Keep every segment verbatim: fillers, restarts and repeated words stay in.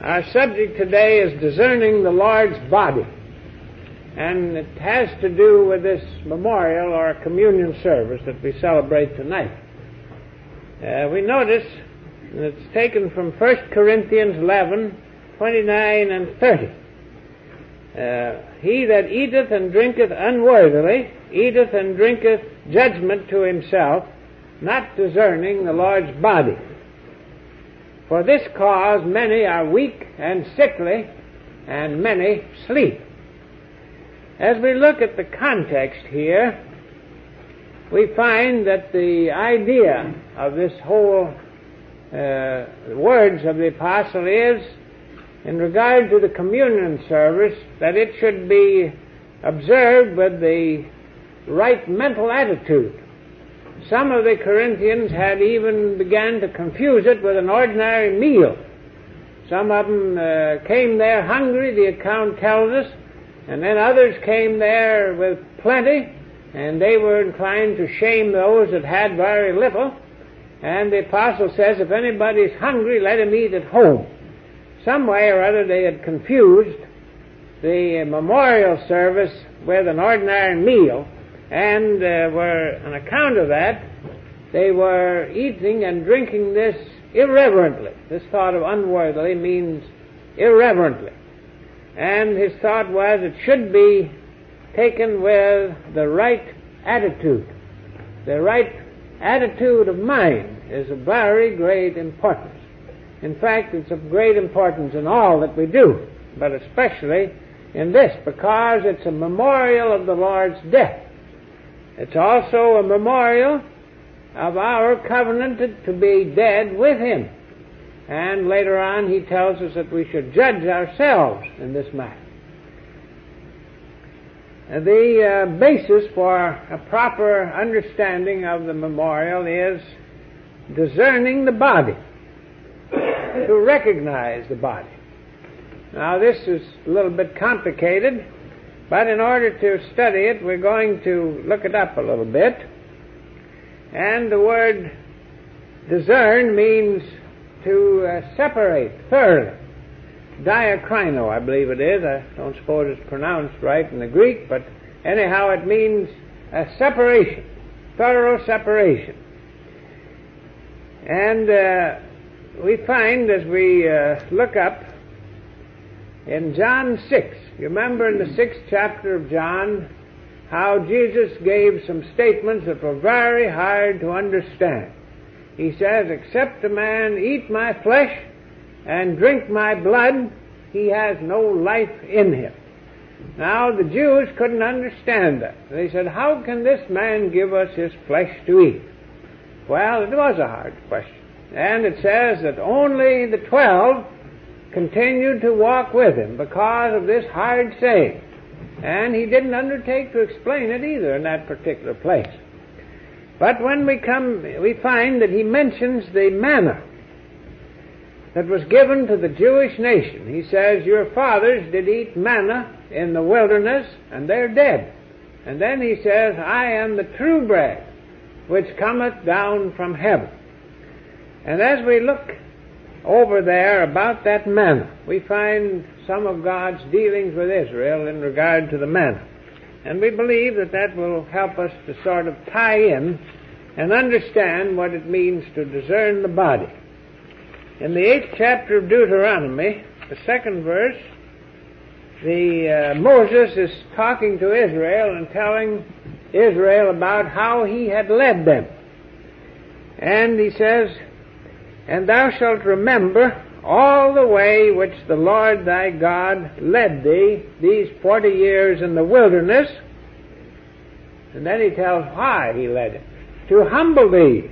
Our subject today is discerning the Lord's body, and it has to do with this memorial or communion service that we celebrate tonight. Uh, we notice it's taken from First Corinthians eleven, twenty-nine and thirty. Uh, he that eateth and drinketh unworthily eateth and drinketh judgment to himself, not discerning the Lord's body. For this cause many are weak and sickly, and many sleep. As we look at the context here, we find that the idea of this whole uh, words of the apostle is, in regard to the communion service, that it should be observed with the right mental attitude. Some of the Corinthians had even begun to confuse it with an ordinary meal. Some of them uh, came there hungry, the account tells us, and then others came there with plenty, and they were inclined to shame those that had very little. And the apostle says, if anybody's hungry, let him eat at home. Some way or other they had confused the memorial service with an ordinary meal, and uh, were, on account of that, they were eating and drinking this irreverently. This thought of unworthily means irreverently. And his thought was it should be taken with the right attitude. The right attitude of mind is of very great importance. In fact, it's of great importance in all that we do, but especially in this, because it's a memorial of the Lord's death. It's also a memorial of our covenant to be dead with Him. And later on he tells us that we should judge ourselves in this matter. The uh, basis for a proper understanding of the memorial is discerning the body, to recognize the body. Now this is a little bit complicated, but in order to study it, we're going to look it up a little bit. And the word discern means to uh, separate thoroughly. Diakrino, I believe it is. I don't suppose it's pronounced right in the Greek, but anyhow it means a separation, thorough separation. And uh, we find as we uh, look up in John six, you remember in the sixth chapter of John how Jesus gave some statements that were very hard to understand. He says, except a man eat my flesh and drink my blood, he has no life in him. Now the Jews couldn't understand that. They said, how can this man give us his flesh to eat? Well, it was a hard question. And it says that only the twelve continued to walk with him because of this hard saying. And he didn't undertake to explain it either in that particular place. But when we come, we find that he mentions the manna that was given to the Jewish nation. He says, your fathers did eat manna in the wilderness, and they're dead. And then he says, I am the true bread, which cometh down from heaven. And as we look over there about that manna, we find some of God's dealings with Israel in regard to the manna. And we believe that that will help us to sort of tie in and understand what it means to discern the body. In the eighth chapter of Deuteronomy, the second verse, the uh, Moses is talking to Israel and telling Israel about how he had led them. And he says, and thou shalt remember all the way which the Lord thy God led thee these forty years in the wilderness. And then he tells why he led him. To humble thee,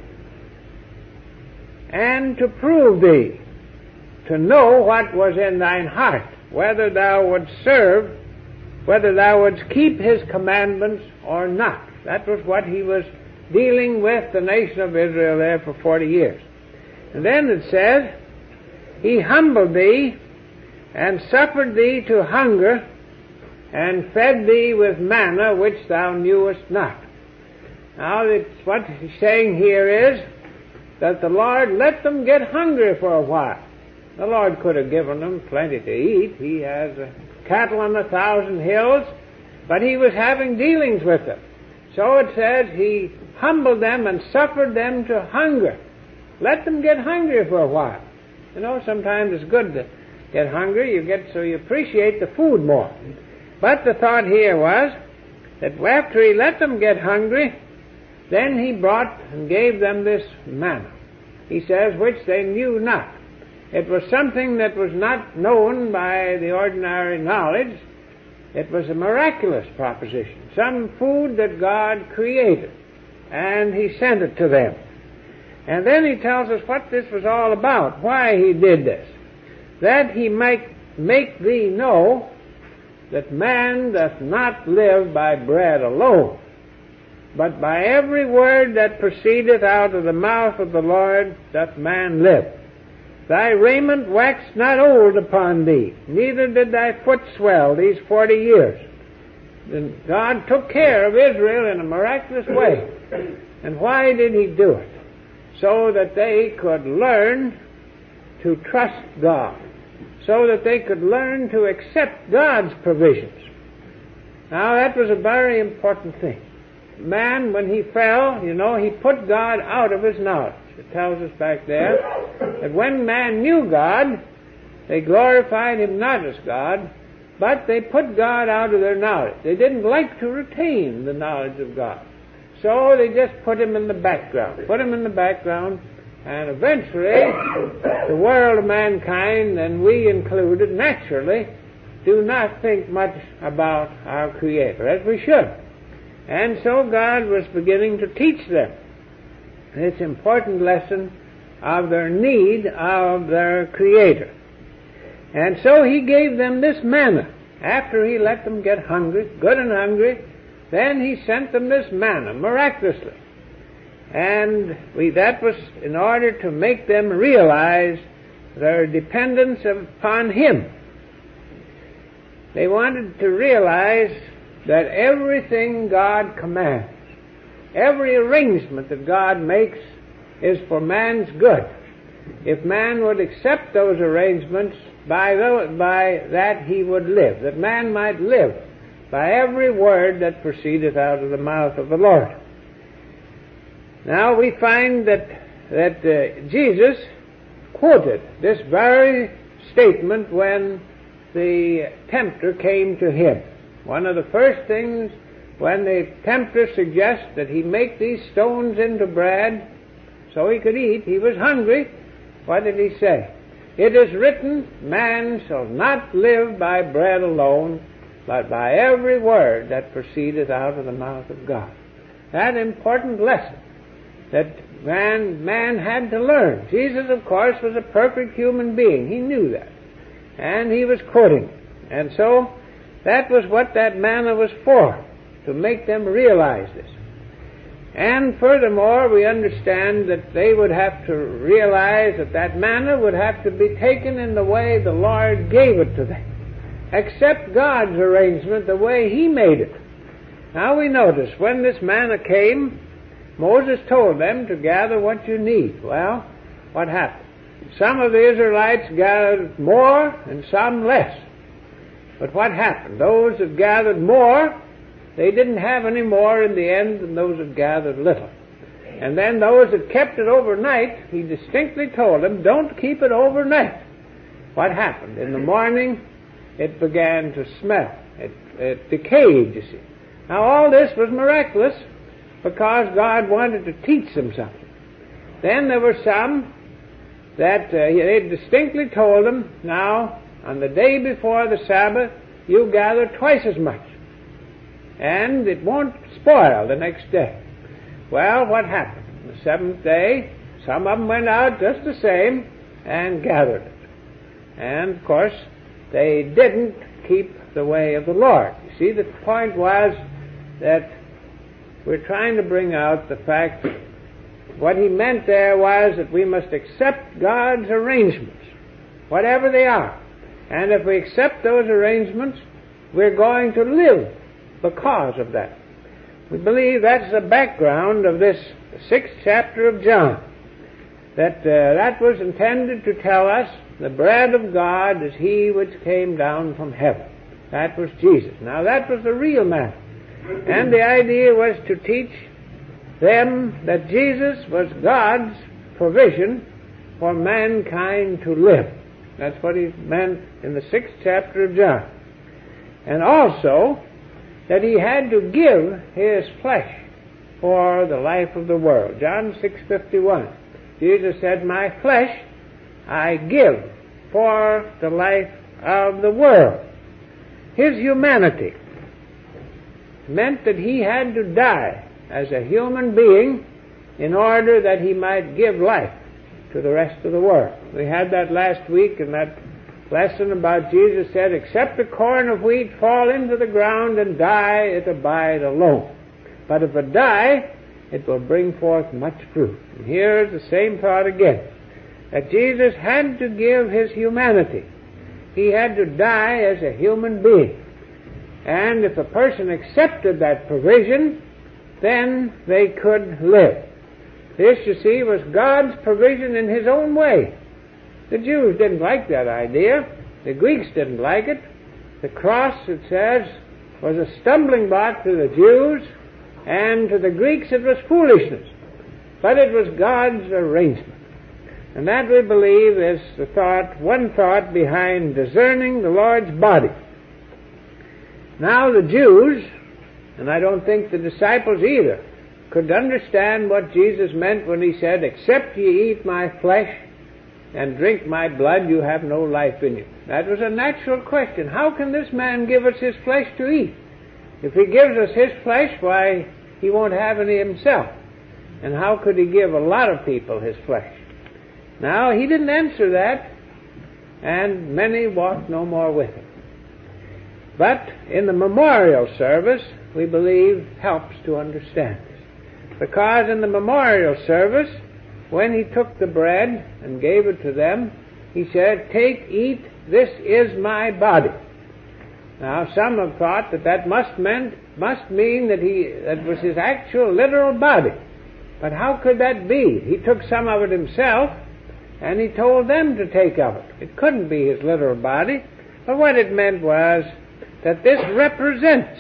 and to prove thee, to know what was in thine heart, whether thou wouldst serve, whether thou wouldst keep his commandments or not. That was what he was dealing with the nation of Israel there for forty years. And then it says, he humbled thee, and suffered thee to hunger, and fed thee with manna which thou knewest not. Now, it's what he's saying here is that the Lord let them get hungry for a while. The Lord could have given them plenty to eat. He has uh, cattle on a thousand hills, but he was having dealings with them. So it says he humbled them and suffered them to hunger. Let them get hungry for a while. You know, sometimes it's good to get hungry. You get so you appreciate the food more. But the thought here was that after he let them get hungry, then he brought and gave them this manna. He says, which they knew not. It was something that was not known by the ordinary knowledge. It was a miraculous proposition, some food that God created, and he sent it to them. And then he tells us what this was all about, why he did this. That he might make thee know that man doth not live by bread alone, but by every word that proceedeth out of the mouth of the Lord doth man live. Thy raiment waxed not old upon thee, neither did thy foot swell these forty years. And God took care of Israel in a miraculous way. And why did he do it? So that they could learn to trust God, so that they could learn to accept God's provisions. Now that was a very important thing. Man, when he fell, you know, he put God out of his knowledge. It tells us back there that when man knew God, they glorified him not as God, but they put God out of their knowledge. They didn't like to retain the knowledge of God. So they just put him in the background, put him in the background, and eventually the world of mankind, and we included, naturally, do not think much about our Creator, as we should. And so God was beginning to teach them this important lesson of their need of their Creator. And so he gave them this manna. After he let them get hungry, good and hungry, then he sent them this manna, miraculously. And we, that was in order to make them realize their dependence upon him. They wanted to realize that everything God commands, every arrangement that God makes, is for man's good. If man would accept those arrangements, by, the, by that he would live, that man might live by every word that proceedeth out of the mouth of the Lord. Now we find that, that uh, Jesus quoted this very statement when the tempter came to him. One of the first things when the tempter suggests that he make these stones into bread so he could eat, he was hungry. What did he say? It is written, man shall not live by bread alone, but by every word that proceedeth out of the mouth of God. That important lesson that man, man had to learn. Jesus, of course, was a perfect human being. He knew that. And he was quoting it. And so that was what that manna was for, to make them realize this. And furthermore, we understand that they would have to realize that that manna would have to be taken in the way the Lord gave it to them. Accept God's arrangement the way he made it. Now we notice when this manna came, Moses told them to gather what you need. Well, what happened? Some of the Israelites gathered more and some less. But what happened? Those that gathered more, they didn't have any more in the end than those that gathered little. And then those that kept it overnight, he distinctly told them, don't keep it overnight. What happened? In the morning, it began to smell. It, it decayed, you see. Now all this was miraculous because God wanted to teach them something. Then there were some that uh, they distinctly told them, now, on the day before the Sabbath, you gather twice as much. And it won't spoil the next day. Well, what happened? The seventh day, some of them went out just the same and gathered it. And, of course, they didn't keep the way of the Lord. You see, the point was that we're trying to bring out the fact that what he meant there was that we must accept God's arrangements, whatever they are. And if we accept those arrangements, we're going to live because of that. We believe that's the background of this sixth chapter of John. That uh, that was intended to tell us the bread of God is he which came down from heaven. That was Jesus. Now that was the real matter. And the idea was to teach them that Jesus was God's provision for mankind to live. That's what he meant in the sixth chapter of John. And also that he had to give his flesh for the life of the world. John six fifty-one. Jesus said, "My flesh I give for the life of the world." His humanity meant that he had to die as a human being in order that he might give life to the rest of the world. We had that last week in that lesson about Jesus said, "Except a corn of wheat fall into the ground and die, it abide alone. But if it die, it will bring forth much fruit." And here is the same thought again, that Jesus had to give his humanity. He had to die as a human being. And if a person accepted that provision, then they could live. This, you see, was God's provision in his own way. The Jews didn't like that idea. The Greeks didn't like it. The cross, it says, was a stumbling block to the Jews, and to the Greeks it was foolishness. But it was God's arrangement. And that, we believe, is the thought, one thought behind discerning the Lord's body. Now the Jews, and I don't think the disciples either, could understand what Jesus meant when he said, "Except ye eat my flesh and drink my blood, you have no life in you." That was a natural question. How can this man give us his flesh to eat? If he gives us his flesh, why, he won't have any himself. And how could he give a lot of people his flesh? Now, he didn't answer that, and many walked no more with him. But in the memorial service, we believe, helps to understand this. Because in the memorial service, when he took the bread and gave it to them, he said, "Take, eat, this is my body." Now, some have thought that that must meant must mean that he that was his actual literal body. But how could that be? He took some of it himself, and he told them to take of it. It couldn't be his literal body. But what it meant was that this represents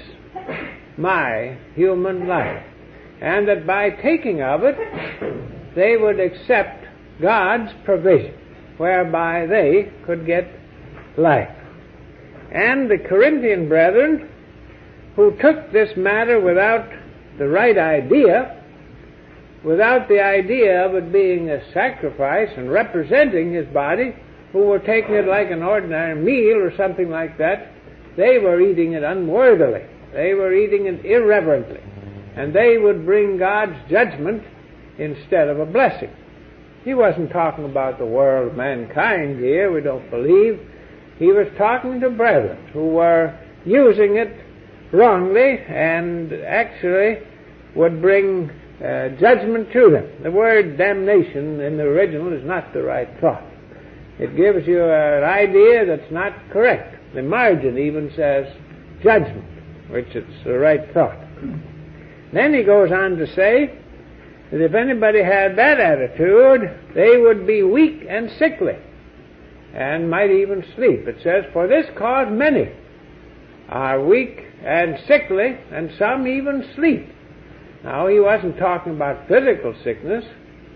my human life, and that by taking of it, they would accept God's provision, whereby they could get life. And the Corinthian brethren, who took this matter without the right idea, without the idea of it being a sacrifice and representing his body, who were taking it like an ordinary meal or something like that, they were eating it unworthily. They were eating it irreverently. And they would bring God's judgment instead of a blessing. He wasn't talking about the world, mankind here, we don't believe. He was talking to brethren who were using it wrongly and actually would bring uh, judgment to them. The word damnation in the original is not the right thought. It gives you an idea that's not correct. The margin even says judgment, which is the right thought. Then he goes on to say that if anybody had that attitude, they would be weak and sickly, and might even sleep. It says, "For this cause many are weak and sickly, and some even sleep." Now, he wasn't talking about physical sickness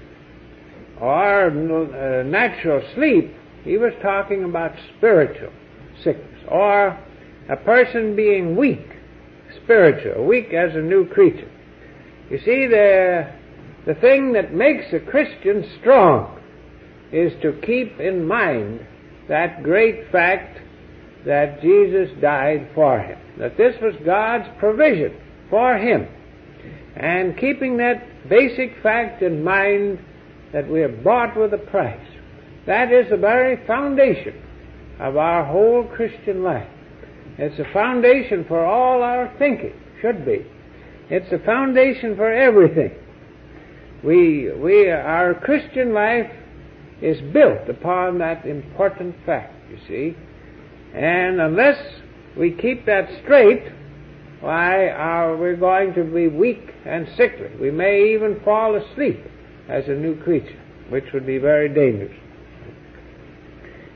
or uh, natural sleep. He was talking about spiritual sickness, or a person being weak, spiritual, weak as a new creature. You see, the, the thing that makes a Christian strong is to keep in mind that great fact that Jesus died for him, that this was God's provision for him. And keeping that basic fact in mind that we are bought with a price, that is the very foundation of our whole Christian life. It's a foundation for all our thinking, should be. It's a foundation for everything. We, we, our Christian life is built upon that important fact, you see. And unless we keep that straight, why, our, we're going to be weak and sickly. We may even fall asleep as a new creature, which would be very dangerous.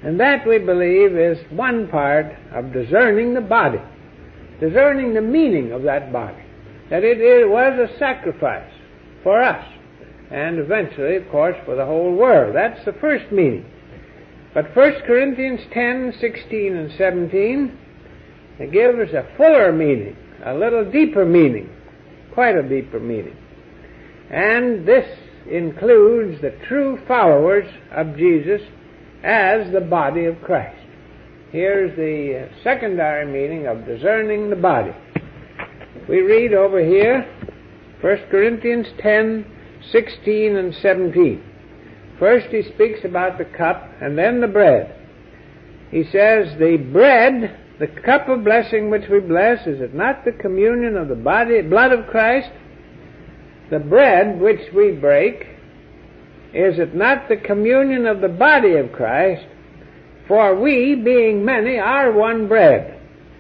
And that, we believe, is one part of discerning the body, discerning the meaning of that body, that it, it was a sacrifice for us, and eventually, of course, for the whole world. That's the first meaning. But First Corinthians ten, sixteen, and seventeen, they give us a fuller meaning, a little deeper meaning, quite a deeper meaning. And this includes the true followers of Jesus as the body of Christ. Here's the secondary meaning of discerning the body. We read over here, First Corinthians ten, sixteen, and seventeen. First he speaks about the cup and then the bread. He says, the bread, the cup of blessing which we bless, is it not the communion of the body, blood of Christ? The bread which we break, is it not the communion of the body of Christ? For we, being many, are one bread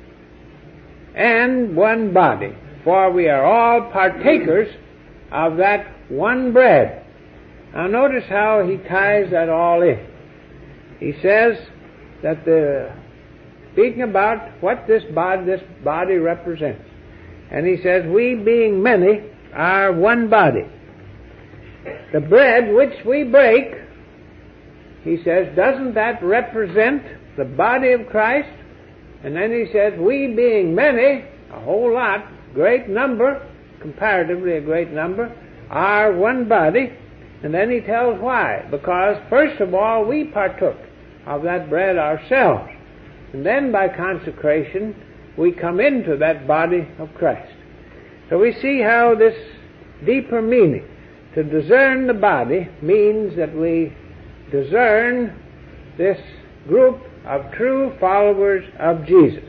and one body, for we are all partakers of that one bread. Now notice how he ties that all in. He says that the, speaking about what this body, this body represents, and he says, we being many are one body. The bread which we break, he says, doesn't that represent the body of Christ? And then he says, we being many, a whole lot, great number, comparatively a great number, are one body. And then he tells why. Because, first of all, we partook of that bread ourselves. And then by consecration, we come into that body of Christ. So we see how this deeper meaning, to discern the body, means that we discern this group of true followers of Jesus.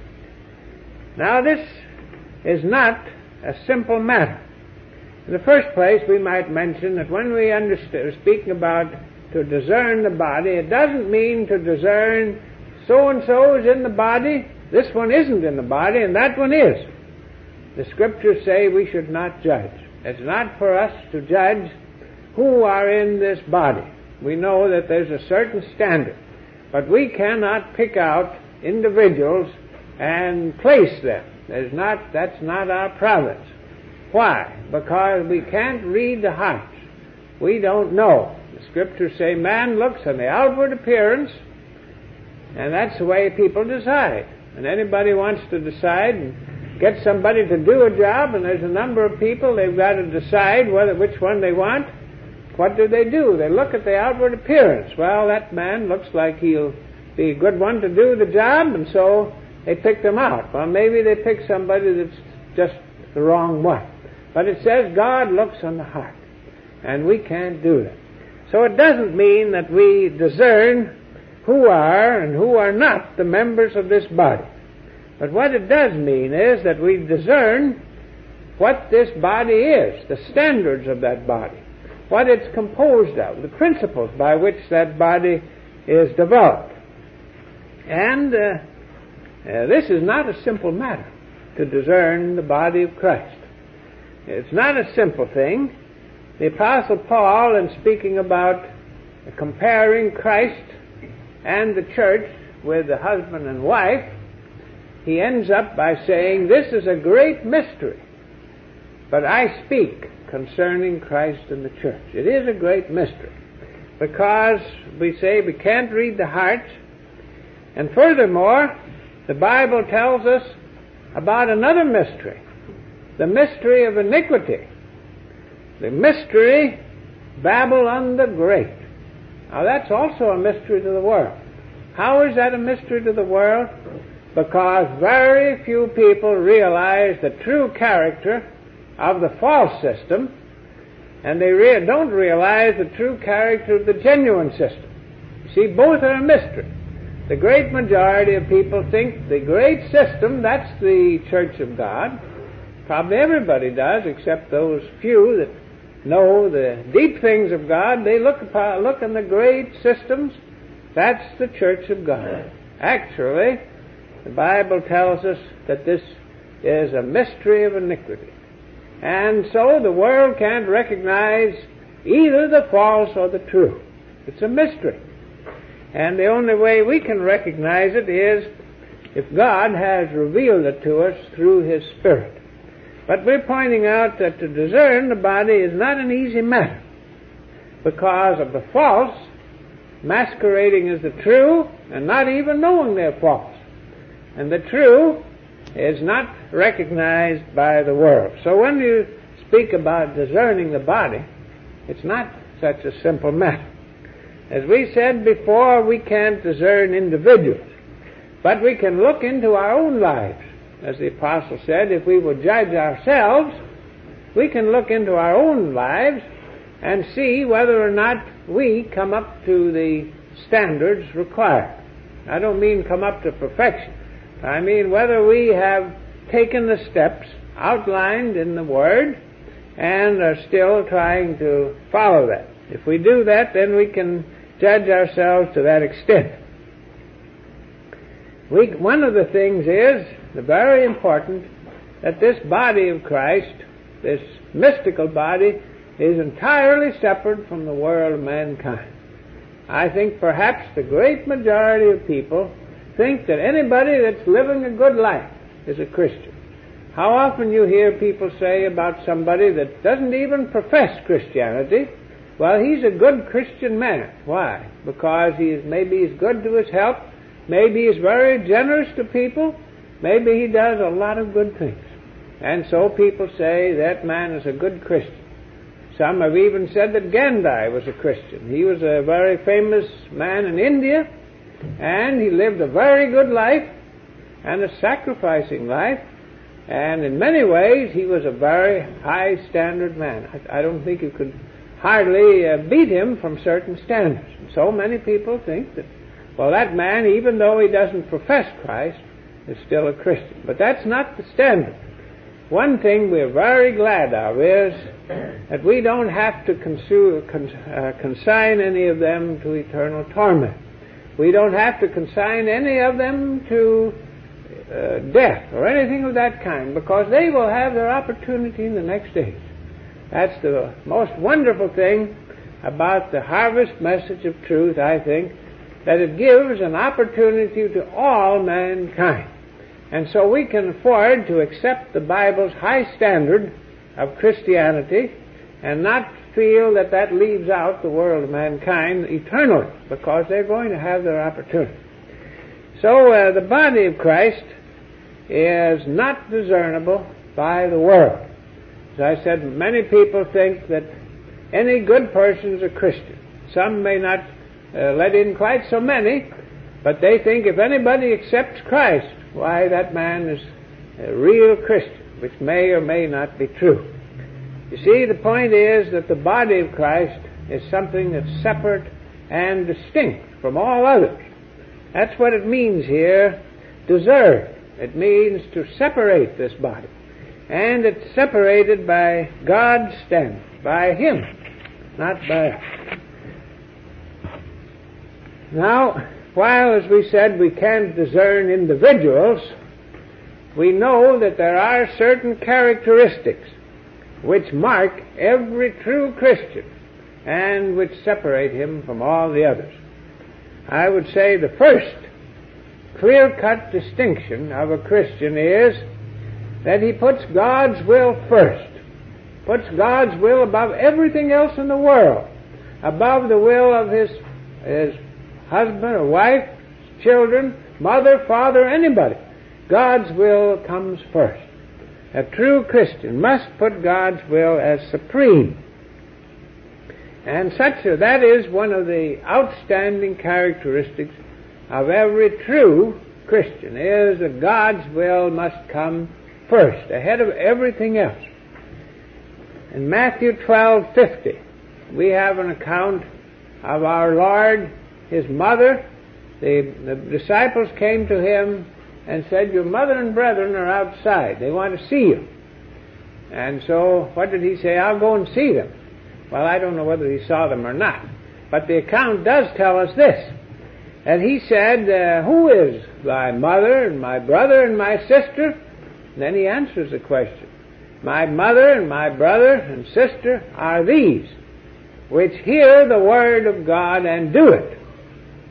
Now this is not a simple matter. In the first place, we might mention that when we understand, speaking about to discern the body, it doesn't mean to discern so-and-so is in the body, this one isn't in the body, and that one is. The Scriptures say we should not judge. It's not for us to judge who are in this body. We know that there's a certain standard, but we cannot pick out individuals and place them. There's not, that's not our province. Why? Because we can't read the hearts. We don't know. The Scriptures say man looks on the outward appearance, and that's the way people decide. And anybody wants to decide and get somebody to do a job, and there's a number of people, they've got to decide whether which one they want. What do they do? They look at the outward appearance. Well, that man looks like he'll be a good one to do the job, and so they pick them out. Well, maybe they pick somebody that's just the wrong one. But it says God looks on the heart, and we can't do that. So it doesn't mean that we discern who are and who are not the members of this body. But what it does mean is that we discern what this body is, the standards of that body, what it's composed of, the principles by which that body is developed. And uh, uh, this is not a simple matter, to discern the body of Christ. It's not a simple thing. The Apostle Paul, in speaking about comparing Christ and the church with the husband and wife, he ends up by saying, this is a great mystery, but I speak concerning Christ and the church. It is a great mystery, because we say we can't read the heart, and furthermore, the Bible tells us about another mystery, the mystery of iniquity, the mystery Babylon the Great. Now that's also a mystery to the world. How is that a mystery to the world? Because very few people realize the true character of the false system, and they re- don't realize the true character of the genuine system. See, both are a mystery. The great majority of people think the great system, that's the Church of God. Probably everybody does, except those few that know the deep things of God. They look upon, look in the great systems. That's the Church of God. Actually, the Bible tells us that this is a mystery of iniquity. And so the world can't recognize either the false or the true. It's a mystery. And the only way we can recognize it is if God has revealed it to us through His Spirit. But we're pointing out that to discern the body is not an easy matter because of the false masquerading as the true and not even knowing they're false. And the true is not recognized by the world. So when you speak about discerning the body, it's not such a simple matter. As we said before, we can't discern individuals, but we can look into our own lives. As the Apostle said, if we will judge ourselves, we can look into our own lives and see whether or not we come up to the standards required. I don't mean come up to perfection. I mean whether we have taken the steps outlined in the Word and are still trying to follow that. If we do that, then we can judge ourselves to that extent. We, one of the things is, the very important, that this body of Christ, this mystical body, is entirely separate from the world of mankind. I think perhaps the great majority of people think that anybody that's living a good life is a Christian. How often you hear people say about somebody that doesn't even profess Christianity, well, he's a good Christian man. Why? Because he is, maybe he's good to his health, maybe he's very generous to people, maybe he does a lot of good things. And so people say that man is a good Christian. Some have even said that Gandhi was a Christian. He was a very famous man in India, and he lived a very good life and a sacrificing life, and in many ways he was a very high standard man. I, I don't think you could hardly uh, beat him from certain standards. And so many people think that, well, that man, even though he doesn't profess Christ, is still a Christian. But that's not the standard. One thing we're very glad of is that we don't have to consu- con- uh, consign any of them to eternal torment. We don't have to consign any of them to uh, death or anything of that kind, because they will have their opportunity in the next age. That's the most wonderful thing about the harvest message of truth, I think, that it gives an opportunity to all mankind. And so we can afford to accept the Bible's high standard of Christianity and not feel that that leaves out the world of mankind eternally, because they're going to have their opportunity. So uh, the body of Christ is not discernible by the world. As I said, many people think that any good person is a Christian. Some may not uh, let in quite so many, but they think if anybody accepts Christ, why, that man is a real Christian, which may or may not be true. You see, the point is that the body of Christ is something that's separate and distinct from all others. That's what it means here, discern. It means to separate this body. And it's separated by God's standard, by Him, not by us. Now, while, as we said, we can't discern individuals, we know that there are certain characteristics which mark every true Christian and which separate him from all the others. I would say the first clear-cut distinction of a Christian is that he puts God's will first, puts God's will above everything else in the world, above the will of his, his husband or wife, children, mother, father, anybody. God's will comes first. A true Christian must put God's will as supreme. And such a, that is one of the outstanding characteristics of every true Christian, is that God's will must come first, ahead of everything else. In Matthew twelve fifty, we have an account of our Lord, His mother. The, the disciples came to Him and said, your mother and brethren are outside. They want to see you. And so, what did He say? I'll go and see them. Well, I don't know whether He saw them or not. But the account does tell us this. And He said, uh, who is thy mother and my brother and my sister? And then He answers the question. My mother and my brother and sister are these, which hear the word of God and do it.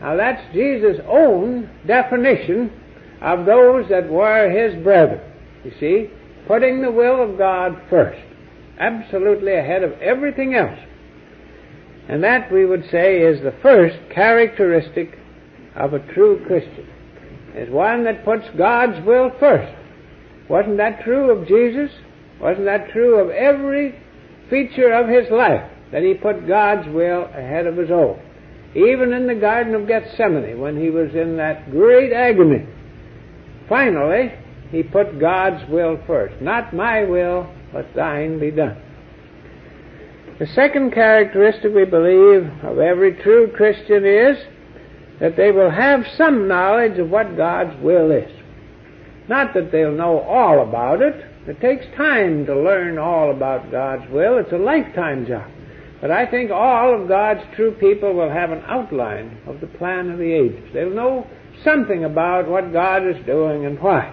Now that's Jesus' own definition of those that were his brethren. You see, putting the will of God first, absolutely ahead of everything else. And that, we would say, is the first characteristic of a true Christian, is one that puts God's will first. Wasn't that true of Jesus? Wasn't that true of every feature of his life, that he put God's will ahead of his own? Even in the Garden of Gethsemane, when he was in that great agony, finally, he put God's will first. Not my will, but thine be done. The second characteristic, we believe, of every true Christian is that they will have some knowledge of what God's will is. Not that they'll know all about it. It takes time to learn all about God's will. It's a lifetime job. But I think all of God's true people will have an outline of the plan of the ages. They'll know something about what God is doing and why.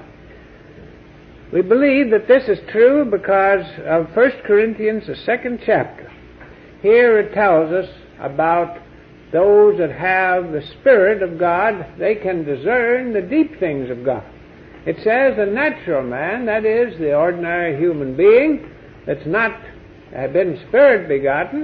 We believe that this is true because of First Corinthians, the second chapter. Here it tells us about those that have the Spirit of God. They can discern the deep things of God. It says the natural man, that is, the ordinary human being that's not been Spirit begotten,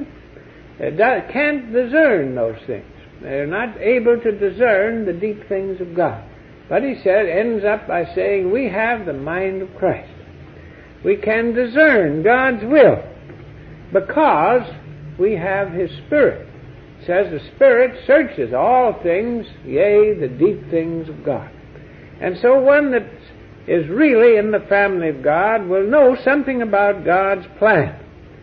can't discern those things. They're not able to discern the deep things of God. But he said, ends up by saying, we have the mind of Christ. We can discern God's will because we have his Spirit. It says the Spirit searches all things, yea, the deep things of God. And so one that is really in the family of God will know something about God's plan.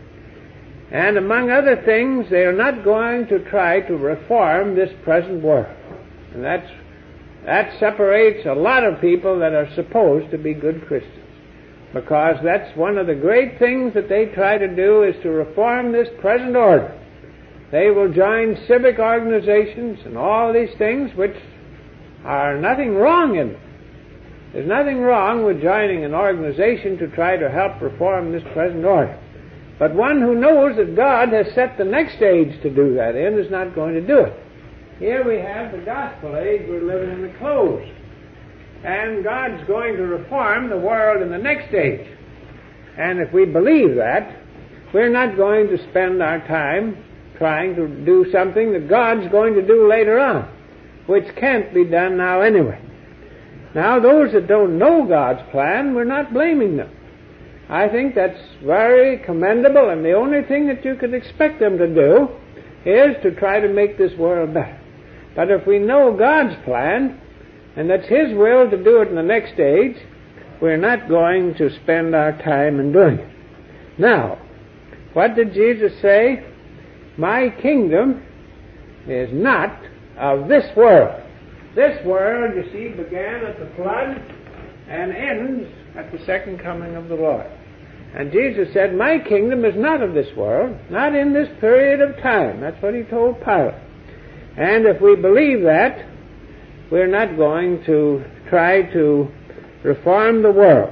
And among other things, they are not going to try to reform this present world. And that's, that separates a lot of people that are supposed to be good Christians. Because that's one of the great things that they try to do, is to reform this present order. They will join civic organizations and all these things, which are nothing wrong in them. There's nothing wrong with joining an organization to try to help reform this present order. But one who knows that God has set the next age to do that in is not going to do it. Here we have the gospel age. We're living in the close. And God's going to reform the world in the next age. And if we believe that, we're not going to spend our time trying to do something that God's going to do later on, which can't be done now anyway. Now, those that don't know God's plan, we're not blaming them. I think that's very commendable, and the only thing that you could expect them to do is to try to make this world better. But if we know God's plan, and that's his will to do it in the next age, we're not going to spend our time in doing it. Now, what did Jesus say? My kingdom is not of this world. This world, you see, began at the flood and ends at the second coming of the Lord. And Jesus said, my kingdom is not of this world, not in this period of time. That's what he told Pilate. And if we believe that, we're not going to try to reform the world.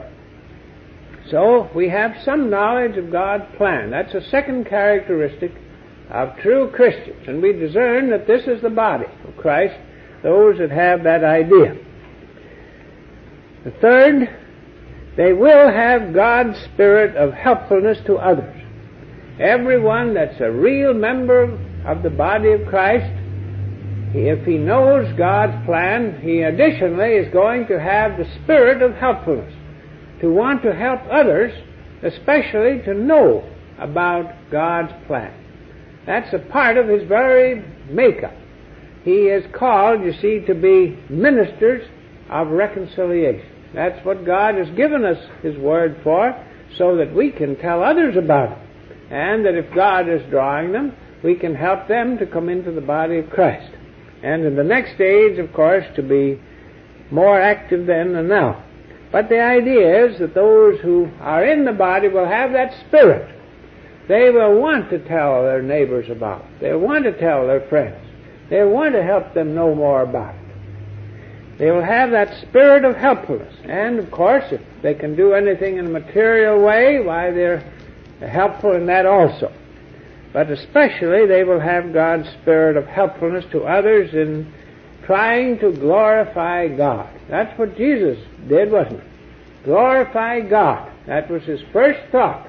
So we have some knowledge of God's plan. That's a second characteristic of true Christians. And we discern that this is the body of Christ, those that have that idea. The third, they will have God's spirit of helpfulness to others. Everyone that's a real member of the body of Christ, if he knows God's plan, he additionally is going to have the spirit of helpfulness, to want to help others, especially to know about God's plan. That's a part of his very makeup. He is called, you see, to be ministers of reconciliation. That's what God has given us his word for, so that we can tell others about it. And that if God is drawing them, we can help them to come into the body of Christ. And in the next age, of course, to be more active then than now. But the idea is that those who are in the body will have that spirit. They will want to tell their neighbors about it. They'll want to tell their friends. They'll want to help them know more about it. They will have that spirit of helpfulness. And, of course, if they can do anything in a material way, why, they're helpful in that also. But especially they will have God's spirit of helpfulness to others in trying to glorify God. That's what Jesus did, wasn't it? Glorify God. That was his first thought.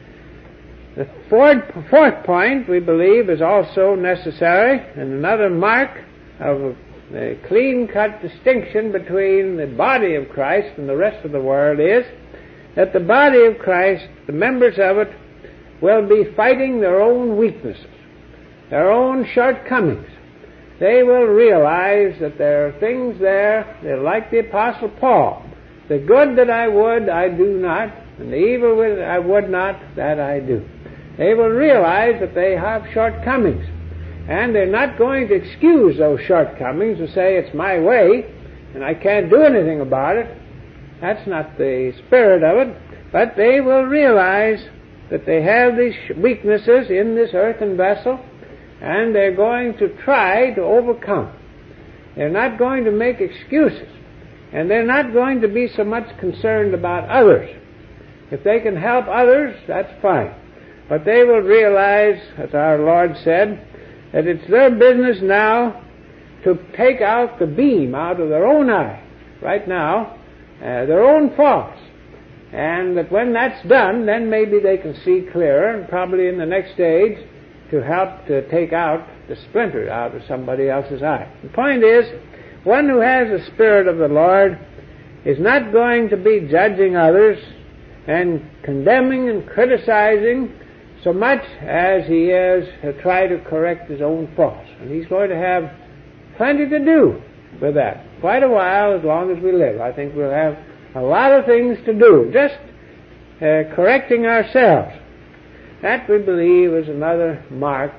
The fourth, fourth point, we believe, is also necessary, and another mark of a clean-cut distinction between the body of Christ and the rest of the world is that the body of Christ, the members of it, will be fighting their own weaknesses, their own shortcomings. They will realize that there are things there, they're like the Apostle Paul. The good that I would, I do not, and the evil that I would not, that I do. They will realize that they have shortcomings, and they're not going to excuse those shortcomings and say, it's my way, and I can't do anything about it. That's not the spirit of it, but they will realize that they have these weaknesses in this earthen vessel, and they're going to try to overcome. They're not going to make excuses, and they're not going to be so much concerned about others. If they can help others, that's fine. But they will realize, as our Lord said, that it's their business now to take out the beam out of their own eye, right now, uh, their own faults. And that when that's done, then maybe they can see clearer, and probably in the next stage to help to take out the splinter out of somebody else's eye. The point is, one who has the Spirit of the Lord is not going to be judging others and condemning and criticizing so much as he is to try to correct his own faults. And he's going to have plenty to do with that. Quite a while, as long as we live. I think we'll have a lot of things to do, just uh, correcting ourselves. That, we believe, is another mark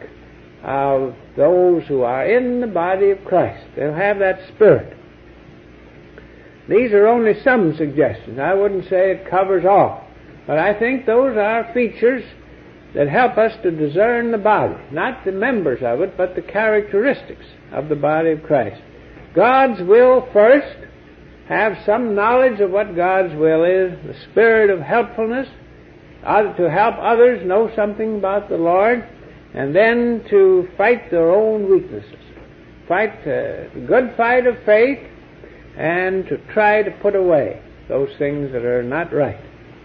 of those who are in the body of Christ. They'll have that spirit. These are only some suggestions. I wouldn't say it covers all. But I think those are features that help us to discern the body. Not the members of it, but the characteristics of the body of Christ. God's will first. Have some knowledge of what God's will is. The spirit of helpfulness. To help others know something about the Lord. And then to fight their own weaknesses. Fight the good fight of faith, and to try to put away those things that are not right.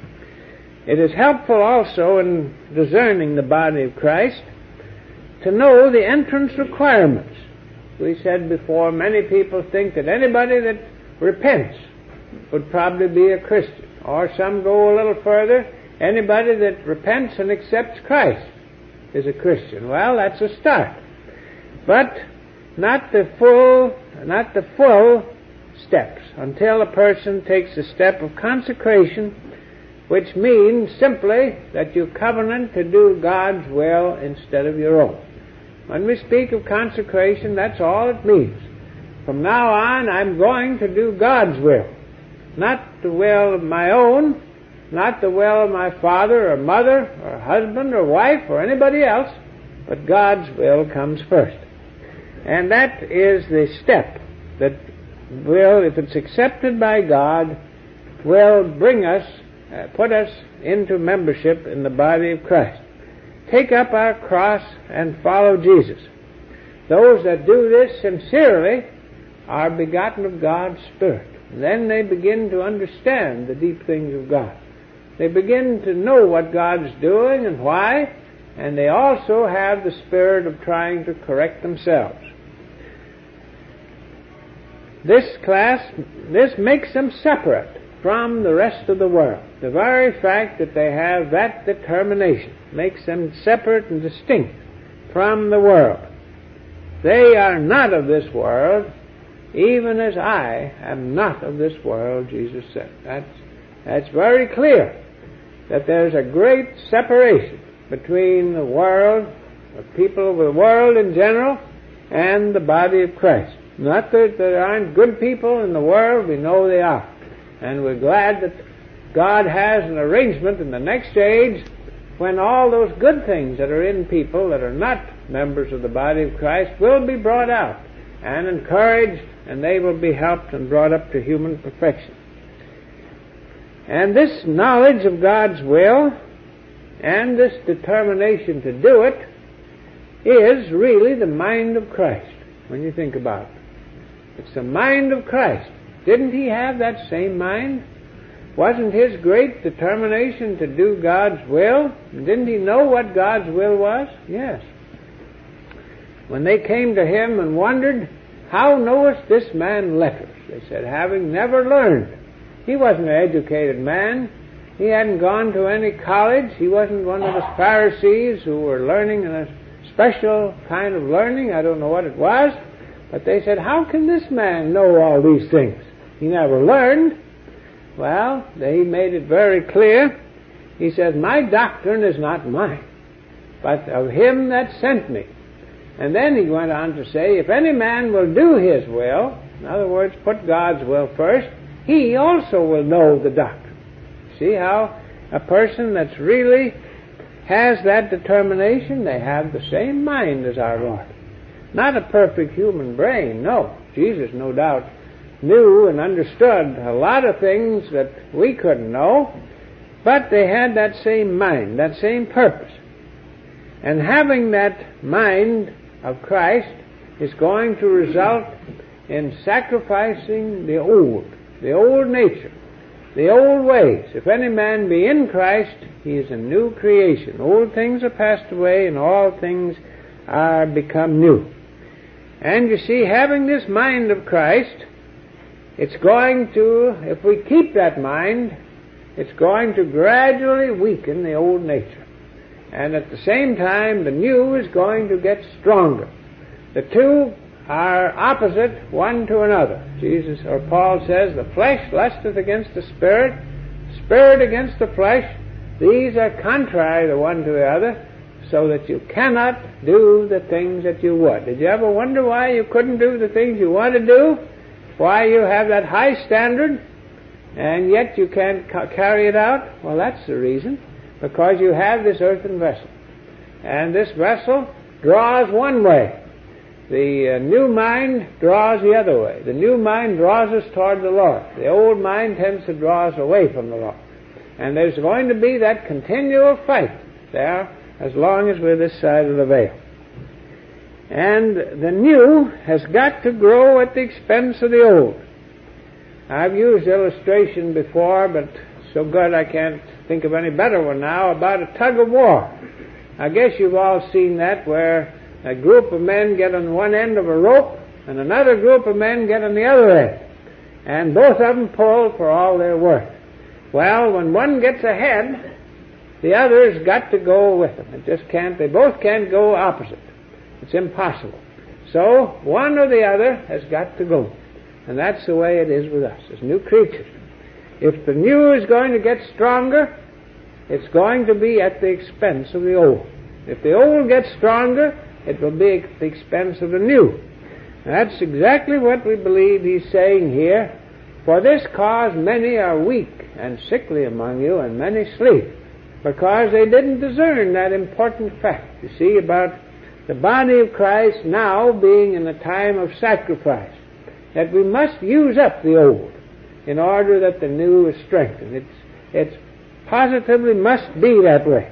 It is helpful also in discerning the body of Christ to know the entrance requirements. We said before, many people think that anybody that repents would probably be a Christian. Or some go a little further, anybody that repents and accepts Christ is a Christian. Well, that's a start. But not the full, not the full steps, until a person takes the step of consecration, which means simply that you covenant to do God's will instead of your own. When we speak of consecration, that's all it means. From now on, I'm going to do God's will, not the will of my own, not the will of my father or mother or husband or wife or anybody else, but God's will comes first. And that is the step that will, if it's accepted by God, will bring us, uh, put us into membership in the body of Christ. Take up our cross and follow Jesus. Those that do this sincerely are begotten of God's Spirit. And then they begin to understand the deep things of God. They begin to know what God's doing and why, and they also have the spirit of trying to correct themselves. This class, this makes them separate from the rest of the world. The very fact that they have that determination makes them separate and distinct from the world. They are not of this world, even as I am not of this world, Jesus said. That's, that's very clear, that there's a great separation between the world, the people of the world in general, and the body of Christ. Not that there aren't good people in the world, we know they are. And we're glad that God has an arrangement in the next age when all those good things that are in people that are not members of the body of Christ will be brought out and encouraged, and they will be helped and brought up to human perfection. And this knowledge of God's will and this determination to do it is really the mind of Christ, when you think about it. It's the mind of Christ. Didn't he have that same mind? Wasn't his great determination to do God's will? Didn't he know what God's will was? Yes. When they came to him and wondered, how knowest this man letters? They said, having never learned. He wasn't an educated man. He hadn't gone to any college. He wasn't one of the Pharisees who were learning in a special kind of learning. I don't know what it was. But they said, how can this man know all these things? He never learned. Well, he made it very clear. He said, my doctrine is not mine, but of him that sent me. And then he went on to say, if any man will do his will, in other words, put God's will first, he also will know the doctrine. See how a person that's really has that determination, they have the same mind as our Lord. Not a perfect human brain, no. Jesus, no doubt, knew and understood a lot of things that we couldn't know, but they had that same mind, that same purpose. And having that mind of Christ is going to result in sacrificing the old, the old nature, the old ways. If any man be in Christ, he is a new creation. Old things are passed away, and all things are become new. And you see, having this mind of Christ, it's going to, if we keep that mind, it's going to gradually weaken the old nature. And at the same time, the new is going to get stronger. The two are opposite one to another. Jesus, or Paul says, the flesh lusteth against the spirit, spirit against the flesh. These are contrary the one to the other, so that you cannot do the things that you would. Did you ever wonder why you couldn't do the things you want to do? Why you have that high standard, and yet you can't ca- carry it out? Well, that's the reason. Because you have this earthen vessel. And this vessel draws one way. The uh, new mind draws the other way. The new mind draws us toward the Lord. The old mind tends to draw us away from the Lord. And there's going to be that continual fight there as long as we're this side of the veil. And the new has got to grow at the expense of the old. I've used illustration before, but so good I can't think of any better one now, about a tug of war. I guess you've all seen that, where a group of men get on one end of a rope and another group of men get on the other end, and both of them pull for all they're worth. Well, when one gets ahead, the other's got to go with them. It just can't, they both can't go opposite. It's impossible. So one or the other has got to go. And that's the way it is with us as new creatures. If the new is going to get stronger, it's going to be at the expense of the old. If the old gets stronger, it will be at the expense of the new. And that's exactly what we believe he's saying here. For this cause many are weak and sickly among you, and many sleep, because they didn't discern that important fact, you see, about the body of Christ now being in a time of sacrifice, that we must use up the old in order that the new is strengthened. It's, it's positively must be that way.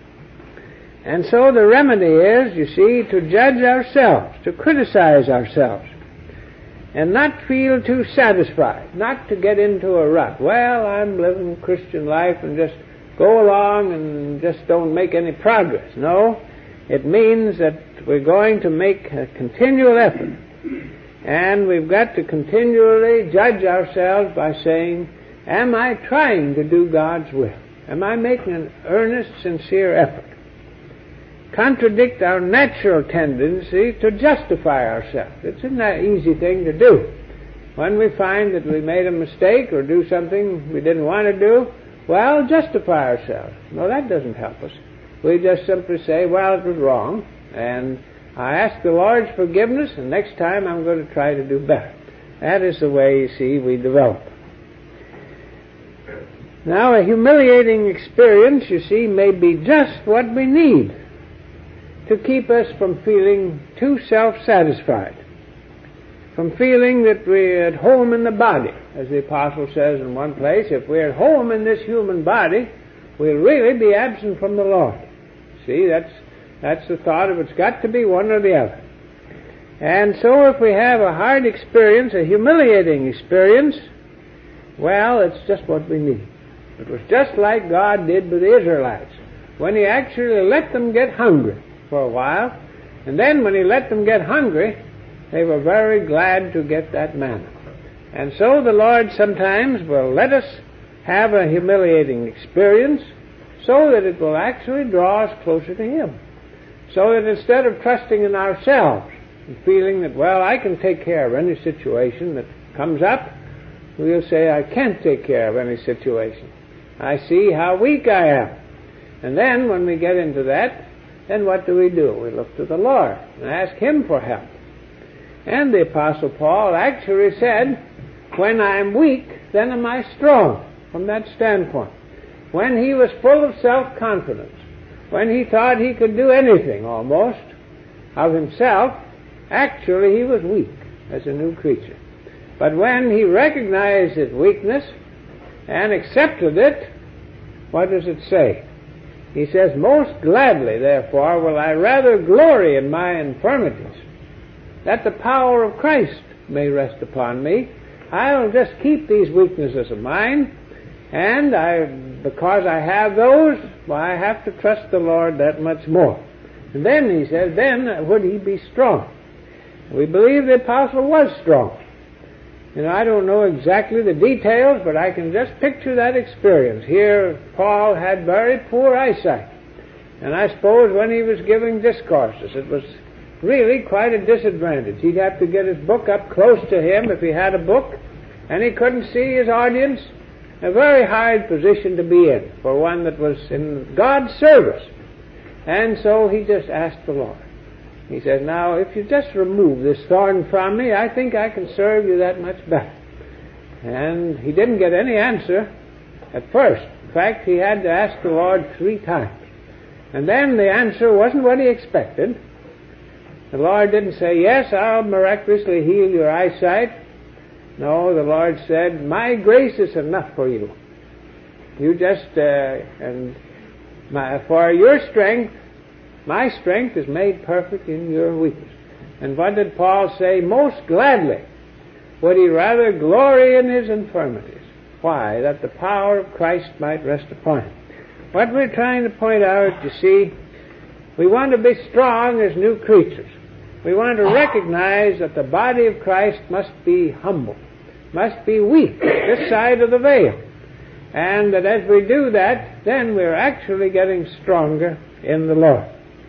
And so the remedy is, you see, to judge ourselves, to criticize ourselves, and not feel too satisfied, not to get into a rut. Well, I'm living Christian life and just go along and just don't make any progress. No, it means that we're going to make a continual effort. And we've got to continually judge ourselves by saying, am I trying to do God's will? Am I making an earnest, sincere effort? Contradict our natural tendency to justify ourselves. It's an easy thing to do. When we find that we made a mistake or do something we didn't want to do, well, justify ourselves. No, that doesn't help us. We just simply say, well, it was wrong, and I ask the Lord's forgiveness, and next time I'm going to try to do better. That is the way, you see, we develop. Now, a humiliating experience, you see, may be just what we need to keep us from feeling too self-satisfied, from feeling that we're at home in the body. As the Apostle says in one place, if we're at home in this human body, we'll really be absent from the Lord. See, that's That's the thought of it's got to be one or the other. And so if we have a hard experience, a humiliating experience, well, it's just what we need. It was just like God did with the Israelites, when He actually let them get hungry for a while, and then when He let them get hungry, they were very glad to get that manna. And so the Lord sometimes will let us have a humiliating experience so that it will actually draw us closer to Him. So that instead of trusting in ourselves and feeling that, well, I can take care of any situation that comes up, we'll say, I can't take care of any situation. I see how weak I am. And then when we get into that, then what do we do? We look to the Lord and ask Him for help. And the Apostle Paul actually said, when I'm weak, then am I strong, from that standpoint. When he was full of self-confidence, when he thought he could do anything almost of himself, actually he was weak as a new creature. But when he recognized his weakness and accepted it, what does it say? He says, most gladly, therefore, will I rather glory in my infirmities, that the power of Christ may rest upon me. I'll just keep these weaknesses of mine, and I, because I have those, well, I have to trust the Lord that much more. And then, he says, then would he be strong. We believe the apostle was strong. You know, I don't know exactly the details, but I can just picture that experience. Here, Paul had very poor eyesight. And I suppose when he was giving discourses, it was really quite a disadvantage. He'd have to get his book up close to him if he had a book, and he couldn't see his audience. A very hard position to be in for one that was in God's service. And so he just asked the Lord. He said, now, if you just remove this thorn from me, I think I can serve you that much better. And he didn't get any answer at first. In fact, he had to ask the Lord three times. And then the answer wasn't what he expected. The Lord didn't say, yes, I'll miraculously heal your eyesight. No, the Lord said, my grace is enough for you. You just, uh, and my, for your strength, my strength is made perfect in your weakness. And what did Paul say? Most gladly would he rather glory in his infirmities. Why? That the power of Christ might rest upon him. What we're trying to point out, you see, we want to be strong as new creatures. We want to recognize that the body of Christ must be humble, must be weak, this side of the veil. And that as we do that, then we're actually getting stronger in the Lord.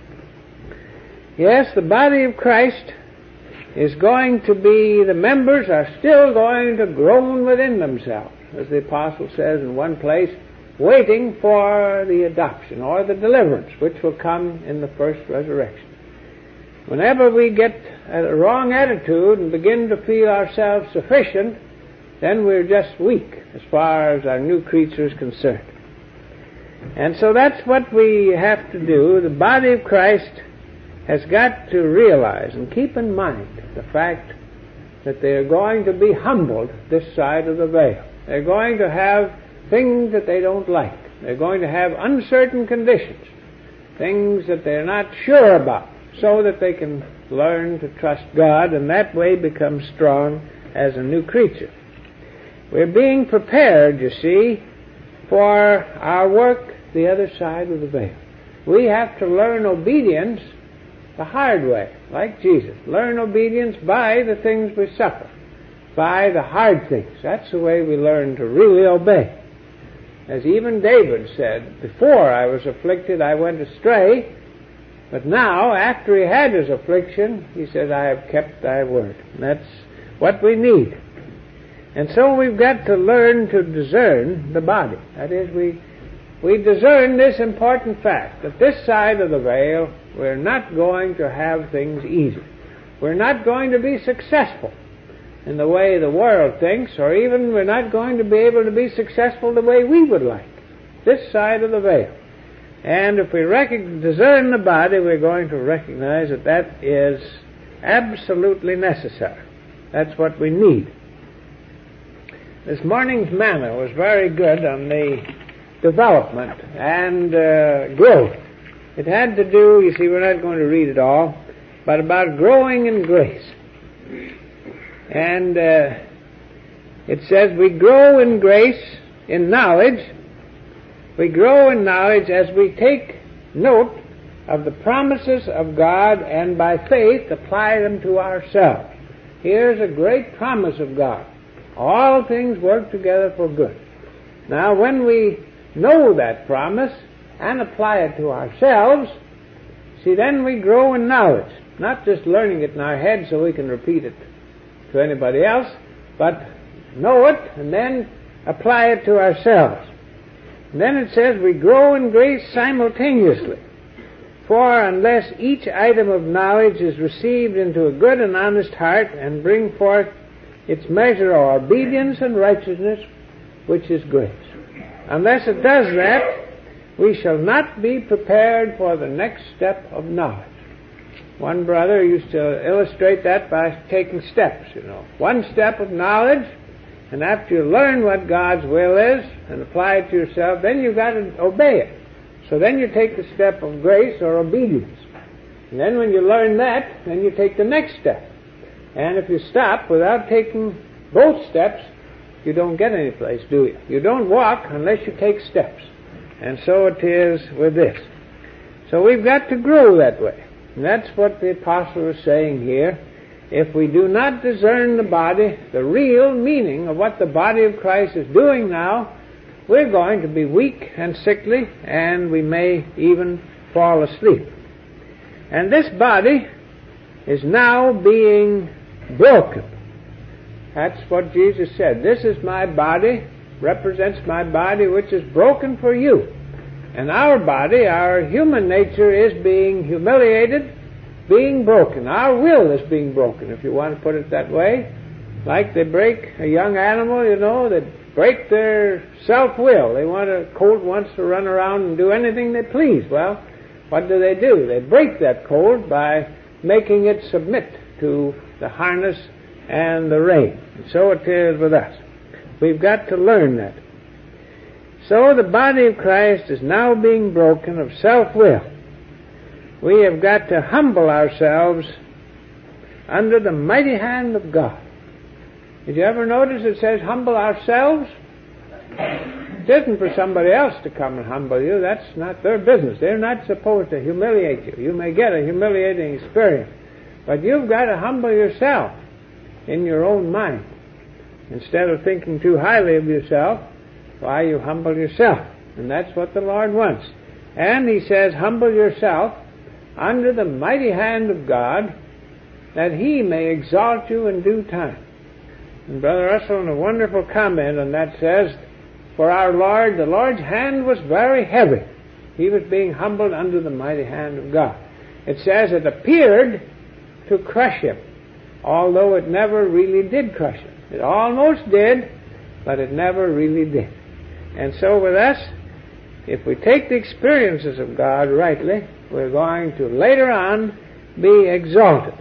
Yes, the body of Christ is going to be, the members are still going to groan within themselves, as the apostle says in one place, waiting for the adoption or the deliverance, which will come in the first resurrection. Whenever we get a wrong attitude and begin to feel ourselves sufficient, then we're just weak as far as our new creature is concerned. And so that's what we have to do. The body of Christ has got to realize and keep in mind the fact that they are going to be humbled this side of the veil. They're going to have things that they don't like. They're going to have uncertain conditions, things that they're not sure about, so that they can learn to trust God and that way become strong as a new creature. We're being prepared, you see, for our work the other side of the veil. We have to learn obedience the hard way, like Jesus. Learn obedience by the things we suffer, by the hard things. That's the way we learn to really obey. As even David said, before I was afflicted I went astray, but now, after he had his affliction, he said, I have kept thy word. And that's what we need. And so we've got to learn to discern the body. That is, we we discern this important fact, that this side of the veil, we're not going to have things easy. We're not going to be successful in the way the world thinks, or even we're not going to be able to be successful the way we would like. This side of the veil. And if we rec- discern the body, we're going to recognize that that is absolutely necessary. That's what we need. This morning's manna was very good on the development and uh, growth. It had to do, you see, we're not going to read it all. but about growing in grace. And uh, it says we grow in grace, in knowledge. We grow in knowledge as we take note of the promises of God and by faith apply them to ourselves. Here's a great promise of God. All things work together for good. Now, when we know that promise and apply it to ourselves, see, then we grow in knowledge. Not just learning it in our head so we can repeat it to anybody else, but know it and then apply it to ourselves. And then it says we grow in grace simultaneously. For unless each item of knowledge is received into a good and honest heart and bring forth its measure of obedience and righteousness, which is grace. Unless it does that, we shall not be prepared for the next step of knowledge. One brother used to illustrate that by taking steps, you know. One step of knowledge, and after you learn what God's will is and apply it to yourself, then you've got to obey it. So then you take the step of grace or obedience. And then when you learn that, then you take the next step. And if you stop without taking both steps, you don't get any place, do you? You don't walk unless you take steps. And so it is with this. So we've got to grow that way. And that's what the apostle is saying here. If we do not discern the body, the real meaning of what the body of Christ is doing now, we're going to be weak and sickly, and we may even fall asleep. And this body is now being broken. That's what Jesus said. This is my body, represents my body, which is broken for you. And our body, our human nature, is being humiliated, being broken. Our will is being broken, if you want to put it that way. Like they break a young animal, you know, they break their self-will. They want a colt wants to run around and do anything they please. Well, what do they do? They break that colt by making it submit to the harness and the rein. And so it is with us. We've got to learn that. So the body of Christ is now being broken of self-will. We have got to humble ourselves under the mighty hand of God. Did you ever notice it says humble ourselves? It isn't for somebody else to come and humble you. That's not their business. They're not supposed to humiliate you. You may get a humiliating experience, but you've got to humble yourself in your own mind. Instead of thinking too highly of yourself, why, you humble yourself. And that's what the Lord wants. And He says, humble yourself under the mighty hand of God, that He may exalt you in due time. And Brother Russell, in a wonderful comment on that, says, for our Lord, the Lord's hand was very heavy. He was being humbled under the mighty hand of God. It says it appeared to crush Him, although it never really did crush Him. It almost did, but it never really did. And so with us, if we take the experiences of God rightly, we're going to later on be exalted.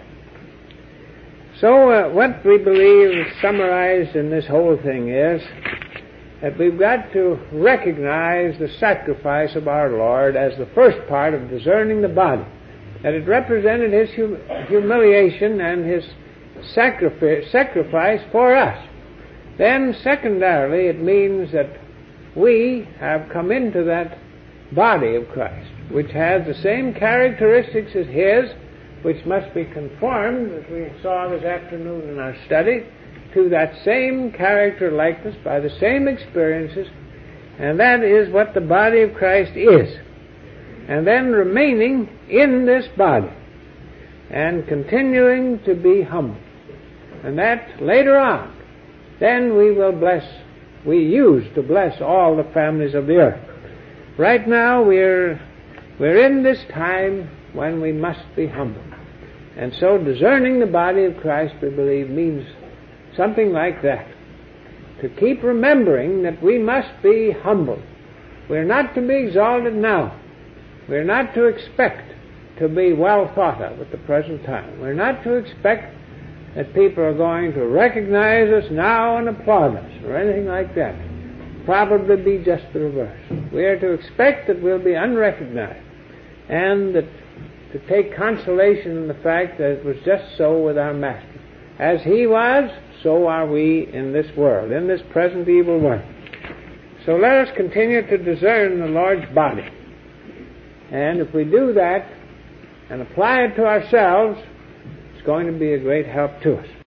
So uh, what we believe summarized in this whole thing is that we've got to recognize the sacrifice of our Lord as the first part of discerning the body, that it represented His hum- humiliation and His sacrifice, sacrifice for us. Then secondarily, it means that we have come into that body of Christ, which has the same characteristics as His, which must be conformed, as we saw this afternoon in our study, to that same character likeness by the same experiences, and that is what the body of Christ is. And then remaining in this body and continuing to be humble. And that later on, then we will bless, we use to bless all the families of the earth. Right now we're, we're in this time when we must be humble. And so discerning the body of Christ, we believe, means something like that. To keep remembering that we must be humble. We're not to be exalted now. We're not to expect to be well thought of at the present time. We're not to expect that people are going to recognize us now and applaud us or anything like that. Probably be just the reverse. We are to expect that we'll be unrecognized and that to take consolation in the fact that it was just so with our Master. As He was, so are we in this world, in this present evil world. So let us continue to discern the Lord's body. And if we do that and apply it to ourselves, it's going to be a great help to us.